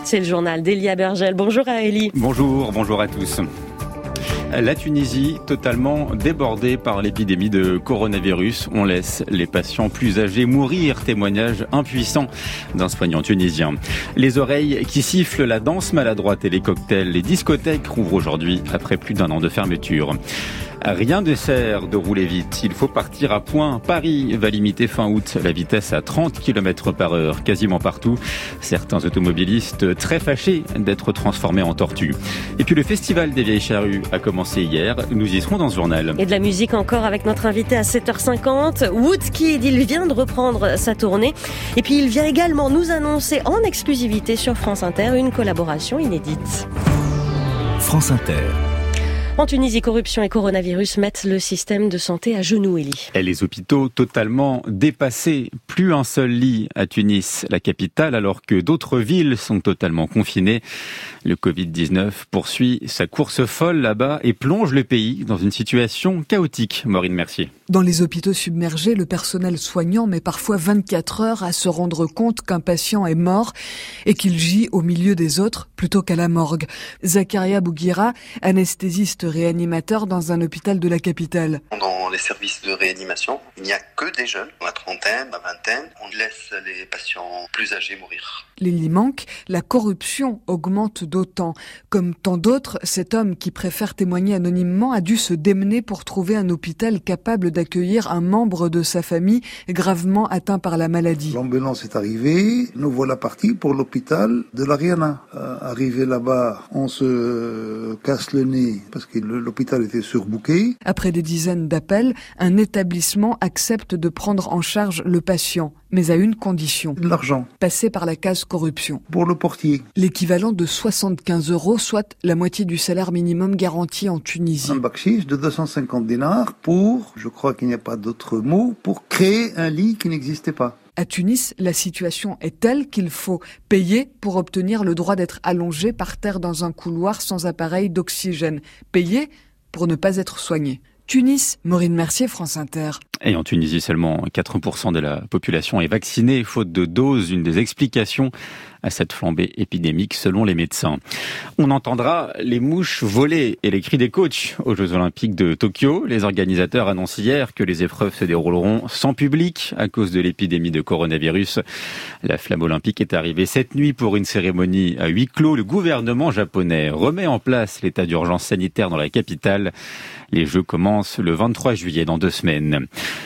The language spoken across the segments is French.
C'est le journal d'Elia Bergel. Bonjour à Elie. Bonjour à tous. La Tunisie, totalement débordée par l'épidémie de coronavirus. On laisse les patients plus âgés mourir. Témoignage impuissant d'un soignant tunisien. Les oreilles qui sifflent, la danse maladroite et les cocktails. Les discothèques rouvrent aujourd'hui après plus d'un an de fermeture. Rien ne sert de rouler vite, il faut partir à point. Paris va limiter fin août la vitesse à 30 km/h quasiment partout. Certains automobilistes très fâchés d'être transformés en tortues. Et puis le festival des Vieilles Charrues a commencé hier, nous y serons dans ce journal. Et de la musique encore avec notre invité à 7h50, Woodkid, il vient de reprendre sa tournée. Et puis il vient également nous annoncer en exclusivité sur France Inter une collaboration inédite. France Inter. En Tunisie, corruption et coronavirus mettent le système de santé à genoux, Elie. Et les hôpitaux totalement dépassés. Plus un seul lit à Tunis, la capitale, alors que d'autres villes sont totalement confinées. Le Covid-19 poursuit sa course folle là-bas et plonge le pays dans une situation chaotique. Maureen Mercier. Dans les hôpitaux submergés, le personnel soignant met parfois 24 heures à se rendre compte qu'un patient est mort et qu'il gît au milieu des autres plutôt qu'à la morgue. Zakaria Bouguira, anesthésiste réanimateur dans un hôpital de la capitale. Dans les services de réanimation, il n'y a que des jeunes, la trentaine, la vingtaine. On laisse les patients plus âgés mourir. Les lits manquent, la corruption augmente d'autant. Comme tant d'autres, cet homme qui préfère témoigner anonymement a dû se démener pour trouver un hôpital capable d'accueillir un membre de sa famille gravement atteint par la maladie. L'ambulance est arrivée, nous voilà partis pour l'hôpital de l'Ariana. Arrivé là-bas, on se casse le nez parce que l'hôpital était surbooké. Après des dizaines d'appels, un établissement accepte de prendre en charge le patient, mais à une condition. De l'argent. Passer par la case corruption. Pour le portier. L'équivalent de 75 €, soit la moitié du salaire minimum garanti en Tunisie. Un bakchich de 250 dinars pour, je crois qu'il n'y a pas d'autre mot, pour créer un lit qui n'existait pas. À Tunis, la situation est telle qu'il faut payer pour obtenir le droit d'être allongé par terre dans un couloir sans appareil d'oxygène. Payer pour ne pas être soigné. Tunis, Maureen Mercier, France Inter. Et en Tunisie, seulement 4% de la population est vaccinée, faute de doses, une des explications à cette flambée épidémique selon les médecins. On entendra les mouches voler et les cris des coachs aux Jeux Olympiques de Tokyo. Les organisateurs annoncent hier que les épreuves se dérouleront sans public à cause de l'épidémie de coronavirus. La flamme olympique est arrivée cette nuit pour une cérémonie à huis clos. Le gouvernement japonais remet en place l'état d'urgence sanitaire dans la capitale. Les Jeux commencent le 23 juillet, dans 2 semaines.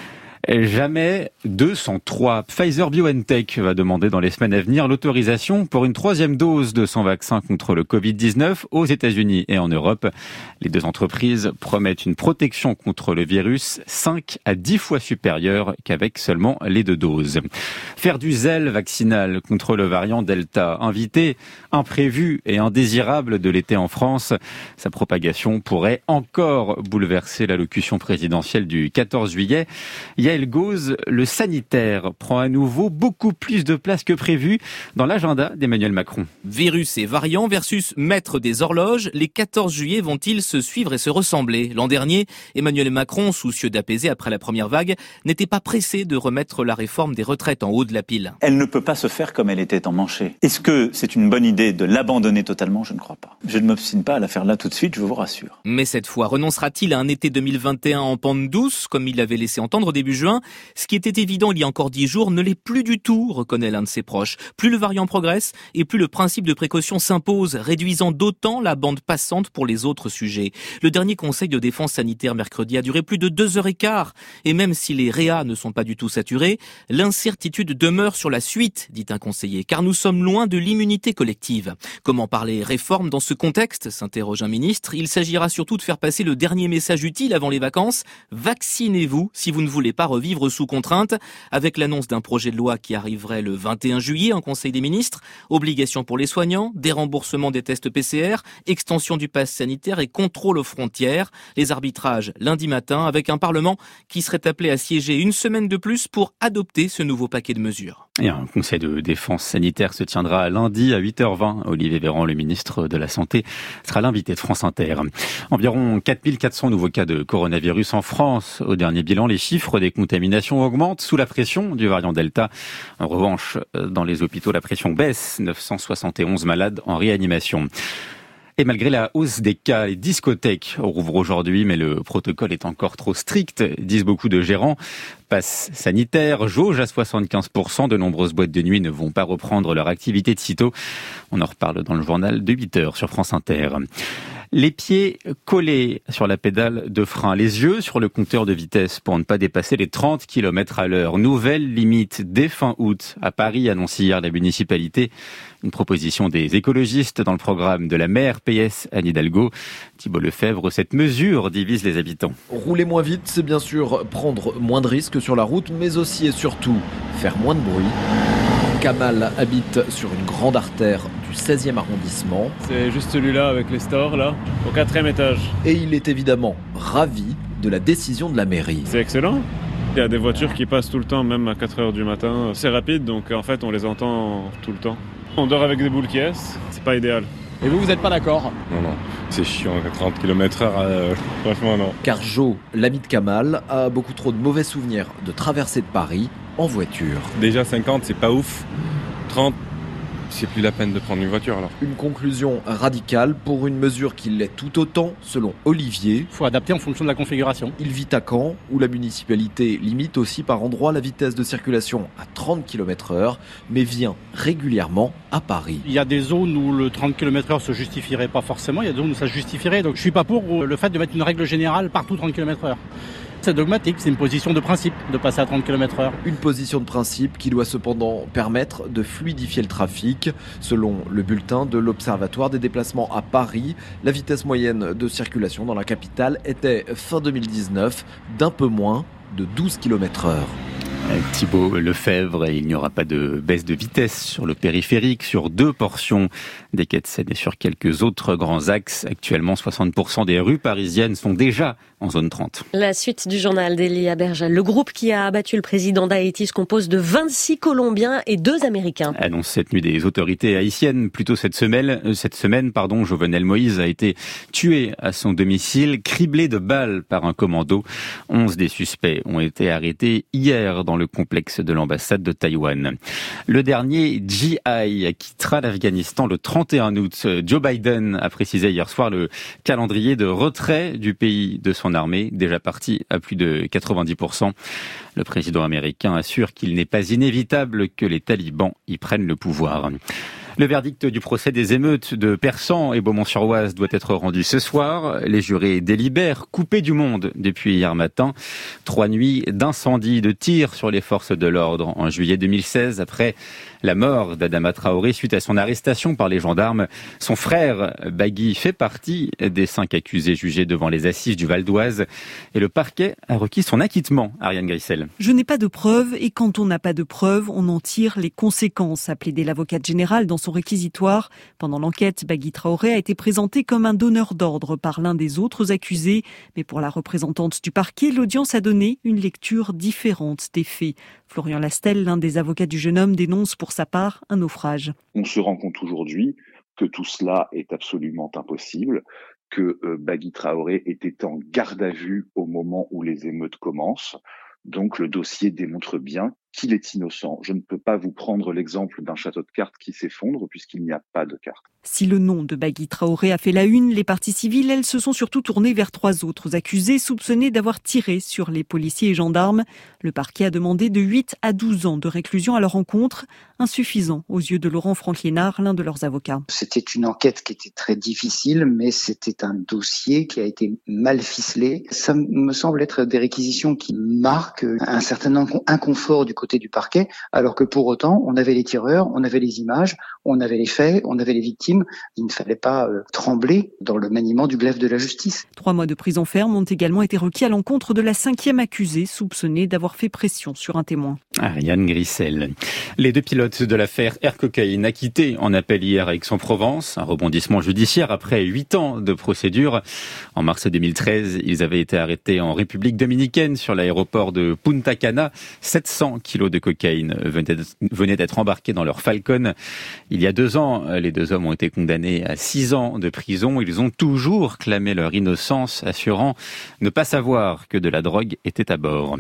Jamais 203. Pfizer-BioNTech va demander dans les semaines à venir l'autorisation pour une 3e dose de son vaccin contre le Covid-19 aux États-Unis et en Europe. Les deux entreprises promettent une protection contre le virus 5 à 10 fois supérieure qu'avec seulement les 2 doses. Faire du zèle vaccinal contre le variant Delta, invité, imprévu et indésirable de l'été en France. Sa propagation pourrait encore bouleverser l'allocution présidentielle du 14 juillet. Yael Gauze, le sanitaire prend à nouveau beaucoup plus de place que prévu dans l'agenda d'Emmanuel Macron. Virus et variants versus maître des horloges, les 14 juillet vont-ils se suivre et se ressembler ? L'an dernier, Emmanuel Macron, soucieux d'apaiser après la première vague, n'était pas pressé de remettre la réforme des retraites en haut de la pile. Elle ne peut pas se faire comme elle était emmanchée. Est-ce que c'est une bonne idée de l'abandonner totalement ? Je ne crois pas. Je ne m'obstine pas à la faire là tout de suite, je vous rassure. Mais cette fois, renoncera-t-il à un été 2021 en pente douce, comme il l'avait laissé entendre début juin ? Ce qui était évident il y a encore 10 jours ne l'est plus du tout, reconnaît l'un de ses proches. Plus le variant progresse et plus le principe de précaution s'impose, réduisant d'autant la bande passante pour les autres sujets. Le dernier conseil de défense sanitaire mercredi a duré plus de 2h15. Et même si les réas ne sont pas du tout saturés, l'incertitude demeure sur la suite, dit un conseiller, car nous sommes loin de l'immunité collective. Comment parler réforme dans ce contexte, s'interroge un ministre. Il s'agira surtout de faire passer le dernier message utile avant les vacances. Vaccinez-vous si vous ne voulez pas revivre sous contrainte, avec l'annonce d'un projet de loi qui arriverait le 21 juillet en Conseil des ministres, obligation pour les soignants, déremboursement des tests PCR, extension du pass sanitaire et contrôle aux frontières, les arbitrages lundi matin avec un Parlement qui serait appelé à siéger une semaine de plus pour adopter ce nouveau paquet de mesures. Et un conseil de défense sanitaire se tiendra lundi à 8h20. Olivier Véran, le ministre de la Santé, sera l'invité de France Inter. Environ 4400 nouveaux cas de coronavirus en France. Au dernier bilan, les chiffres des contaminations augmentent sous la pression du variant Delta. En revanche, dans les hôpitaux, la pression baisse. 971 malades en réanimation. Et malgré la hausse des cas, les discothèques rouvrent aujourd'hui, mais le protocole est encore trop strict, disent beaucoup de gérants. Passe sanitaire, jauge à 75%, de nombreuses boîtes de nuit ne vont pas reprendre leur activité de sitôt. On en reparle dans le journal de 8h sur France Inter. Les pieds collés sur la pédale de frein, les yeux sur le compteur de vitesse pour ne pas dépasser les 30 km à l'heure. Nouvelle limite dès fin août. À Paris, annonce hier la municipalité. Une proposition des écologistes dans le programme de la maire PS Anne Hidalgo. Thibault Lefebvre, cette mesure divise les habitants. Rouler moins vite, c'est bien sûr prendre moins de risques sur la route, mais aussi et surtout faire moins de bruit. Kamal habite sur une grande artère du 16e arrondissement. C'est juste celui-là avec les stores, là, au 4e étage. Et il est évidemment ravi de la décision de la mairie. C'est excellent. Il y a des voitures qui passent tout le temps, même à 4h du matin. C'est rapide, donc en fait, on les entend tout le temps. On dort avec des boules qui est, c'est pas idéal. Et vous n'êtes pas d'accord ? Non, c'est chiant, à 30 km/h, franchement non. Car Joe, l'ami de Kamal, a beaucoup trop de mauvais souvenirs de traversée de Paris en voiture. Déjà 50, c'est pas ouf. 30, c'est plus la peine de prendre une voiture alors. Une conclusion radicale pour une mesure qui l'est tout autant, selon Olivier. Il faut adapter en fonction de la configuration. Il vit à Caen, où la municipalité limite aussi par endroits la vitesse de circulation à 30 km/h, mais vient régulièrement à Paris. Il y a des zones où le 30 km/h se justifierait pas forcément, il y a des zones où ça se justifierait, donc je suis pas pour le fait de mettre une règle générale partout 30 km/h. C'est dogmatique, c'est une position de principe de passer à 30 km/h. Une position de principe qui doit cependant permettre de fluidifier le trafic. Selon le bulletin de l'Observatoire des déplacements à Paris, la vitesse moyenne de circulation dans la capitale était fin 2019 d'un peu moins de 12 km/h. Thibault Lefebvre, il n'y aura pas de baisse de vitesse sur le périphérique, sur 2 portions des quais de Seine et sur quelques autres grands axes. Actuellement, 60% des rues parisiennes sont déjà en zone 30. La suite du journal d'Elia Bergel. Le groupe qui a abattu le président d'Haïti se compose de 26 Colombiens et 2 Américains. Annonce cette nuit des autorités haïtiennes. Plus tôt cette semaine, Jovenel Moïse a été tué à son domicile, criblé de balles par un commando. 11 des suspects ont été arrêtés hier dans le complexe de l'ambassade de Taïwan. Le dernier GI quittera l'Afghanistan le 31 août. Joe Biden a précisé hier soir le calendrier de retrait du pays de son armée, déjà parti à plus de 90%. Le président américain assure qu'il n'est pas inévitable que les talibans y prennent le pouvoir. Le verdict du procès des émeutes de Persan et Beaumont-sur-Oise doit être rendu ce soir. Les jurés délibèrent, coupés du monde depuis hier matin. 3 nuits d'incendie, de tirs sur les forces de l'ordre en juillet 2016, après la mort d'Adama Traoré suite à son arrestation par les gendarmes. Son frère, Bagui, fait partie des 5 accusés jugés devant les assises du Val d'Oise. Et le parquet a requis son acquittement, Ariane Grissel. Je n'ai pas de preuves et quand on n'a pas de preuves, on en tire les conséquences, a plaidé l'avocate générale dans son réquisitoire. Pendant l'enquête, Bagui Traoré a été présenté comme un donneur d'ordre par l'un des autres accusés. Mais pour la représentante du parquet, l'audience a donné une lecture différente des faits. Florian Lastel, l'un des avocats du jeune homme, dénonce pour sa part un naufrage. On se rend compte aujourd'hui que tout cela est absolument impossible, que Bagui Traoré était en garde à vue au moment où les émeutes commencent. Donc le dossier démontre bien qu'il est innocent. Je ne peux pas vous prendre l'exemple d'un château de cartes qui s'effondre puisqu'il n'y a pas de cartes. Si le nom de Bagui Traoré a fait la une, les parties civiles, elles se sont surtout tournées vers 3 autres accusés soupçonnés d'avoir tiré sur les policiers et gendarmes. Le parquet a demandé de 8 à 12 ans de réclusion à leur encontre, insuffisant aux yeux de Laurent Franck-Liénard, l'un de leurs avocats. C'était une enquête qui était très difficile, mais c'était un dossier qui a été mal ficelé. Ça me semble être des réquisitions qui marquent un certain inconfort du côté du parquet, alors que pour autant, on avait les tireurs, on avait les images, on avait les faits, on avait les victimes. Il ne fallait pas trembler dans le maniement du glaive de la justice. 3 mois de prison ferme ont également été requis à l'encontre de la 5e accusée, soupçonnée d'avoir fait pression sur un témoin. Ariane Grissel. Les 2 pilotes de l'affaire Air Cocaïne acquittés en appel hier à Aix-en-Provence. Un rebondissement judiciaire après 8 ans de procédure. En mars 2013, ils avaient été arrêtés en République dominicaine sur l'aéroport de Punta Cana. 700 kilos de cocaïne venaient d'être embarqués dans leur Falcon. Il y a 2 ans, les 2 hommes ont été condamnés à 6 ans de prison. Ils ont toujours clamé leur innocence, assurant ne pas savoir que de la drogue était à bord.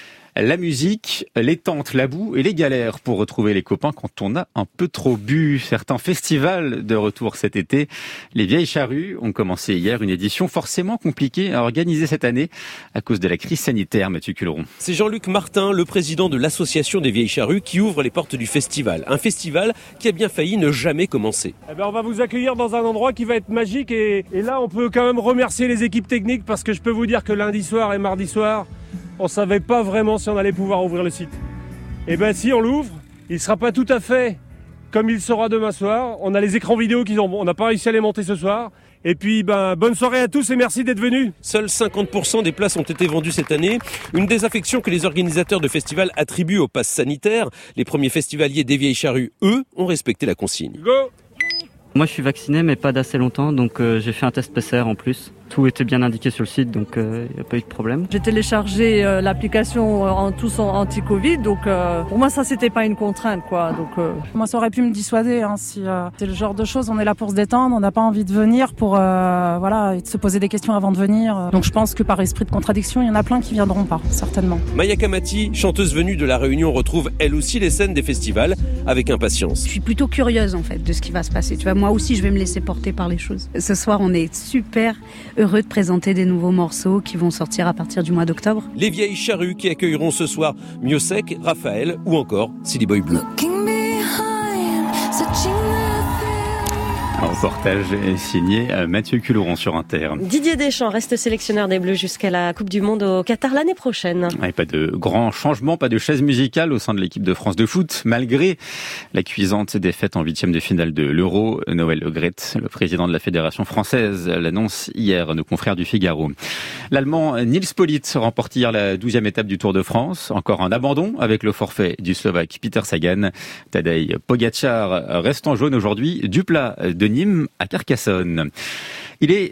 La musique, les tentes, la boue et les galères pour retrouver les copains quand on a un peu trop bu. Certains festivals de retour cet été. Les Vieilles Charrues ont commencé hier une édition forcément compliquée à organiser cette année à cause de la crise sanitaire, Mathieu Culeron. C'est Jean-Luc Martin, le président de l'association des Vieilles Charrues, qui ouvre les portes du festival. Un festival qui a bien failli ne jamais commencer. On va vous accueillir dans un endroit qui va être magique et là on peut quand même remercier les équipes techniques parce que je peux vous dire que lundi soir et mardi soir, on ne savait pas vraiment si on allait pouvoir ouvrir le site. Si on l'ouvre, il ne sera pas tout à fait comme il sera demain soir. On a les écrans vidéo on n'a pas réussi à les monter ce soir. Et puis, bonne soirée à tous et merci d'être venus. Seuls 50% des places ont été vendues cette année. Une désaffection que les organisateurs de festivals attribuent au pass sanitaire. Les premiers festivaliers des Vieilles Charrues, eux, ont respecté la consigne. Go! Moi, je suis vacciné, mais pas d'assez longtemps, donc j'ai fait un test PCR en plus. Tout était bien indiqué sur le site, donc il n'y a pas eu de problème. J'ai téléchargé l'application anti-Covid, donc pour moi ça c'était pas une contrainte, quoi. Donc moi ça aurait pu me dissuader, si c'est le genre de choses, on est là pour se détendre, on n'a pas envie de venir pour et de se poser des questions avant de venir. Donc je pense que par esprit de contradiction, il y en a plein qui viendront pas, certainement. Maya Kamati, chanteuse venue de La Réunion, retrouve elle aussi les scènes des festivals avec impatience. Je suis plutôt curieuse en fait de ce qui va se passer. Tu vois, moi aussi je vais me laisser porter par les choses. Ce soir on est super heureux de présenter des nouveaux morceaux qui vont sortir à partir du mois d'octobre. Les Vieilles Charrues qui accueilleront ce soir Miosek, Raphaël ou encore Silly Boy Blue. Un reportage signé Mathieu Culeron sur Inter. Didier Deschamps reste sélectionneur des Bleus jusqu'à la Coupe du Monde au Qatar l'année prochaine. Et pas de grands changements, pas de chaise musicale au sein de l'équipe de France de foot, malgré la cuisante défaite en 8e de finale de l'Euro. Noël Le Graët, le président de la Fédération française, l'annonce hier, nos confrères du Figaro. L'Allemand Nils Politt remporte hier la 12e étape du Tour de France. Encore un abandon avec le forfait du Slovaque Peter Sagan. Tadej Pogačar reste en jaune aujourd'hui du plat de Nîmes à Carcassonne. Il est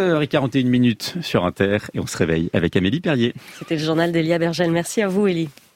7h41 sur Inter et on se réveille avec Amélie Perrier. C'était le journal d'Elia Bergel. Merci à vous, Élie.